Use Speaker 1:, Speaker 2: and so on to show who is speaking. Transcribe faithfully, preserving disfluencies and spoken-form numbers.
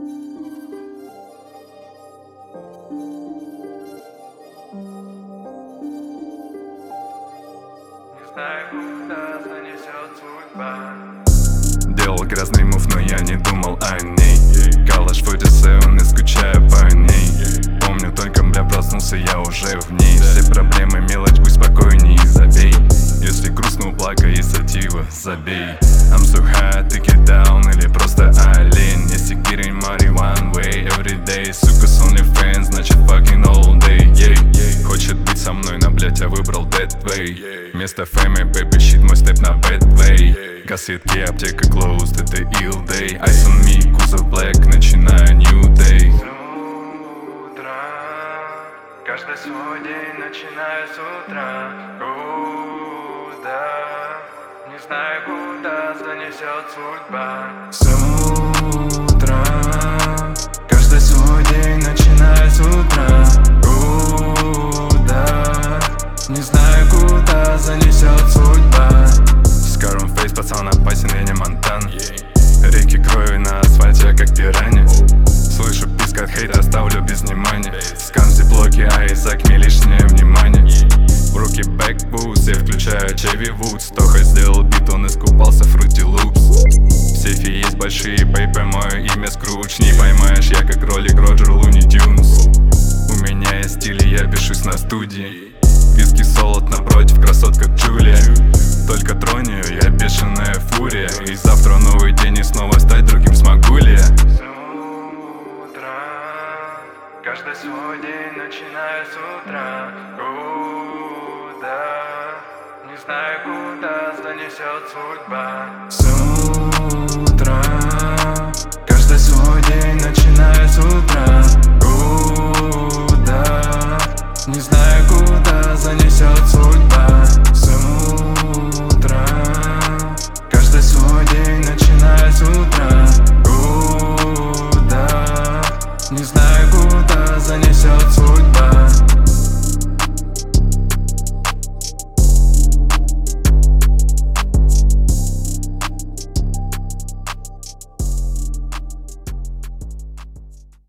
Speaker 1: знаю, куда занесет судьба.
Speaker 2: Делал грязный мув, но я не думал о ней. Калаш сорок семь, не скучаю по ней. Помню только, бля, проснулся я уже в ней. Все проблемы мелочь, будь спокойней и забей. Если грустно, плакай и сатива, забей. I'm so high, take it down, или просто олень. Если getting money one way, every day. Сука, с OnlyFans, значит fucking all day, yeah. Хочет быть со мной, но, блять, я выбрал that way. Вместо фэми, baby, shit, мой степ на bad way. Кассетки, аптека closed, это ill day. Ice on me, кузов black, начинаю new day.
Speaker 1: С утра, каждый свой день начинаю с утра. Куда, не знаю, куда занесет судьба.
Speaker 2: С утра, каждый свой день начинаю с утра. Куда, не знаю, куда занесет судьба. Скарум фейс, пацан опасен, я не Монтан. Реки крови на асфальте, как пиранья. Слышу писк от хейта, оставлю без внимания. Скамзи блоки, а Изак мне лишнее внимание. В руки бэкбуст, я включаю Чеви Вудс. Тоха сделал бит, он искупался в Fruity Loops. В сейфе есть большие пейпы, мое имя Скрудж. Не поймаешь, я как ролик Роджер Луни Тюнс. У меня есть стиль, и я пишусь на студии. Виски солод напротив, красотка Джулия. Только тронь ее, я бешеная фурия. И завтра новый день, и снова стать другим смогу ли я?
Speaker 1: С утра, каждый свой день начинаю с утра. Куда, не знаю, куда занесет судьба.
Speaker 2: С утра, каждый свой день начинаю с утра. Куда, не знаю.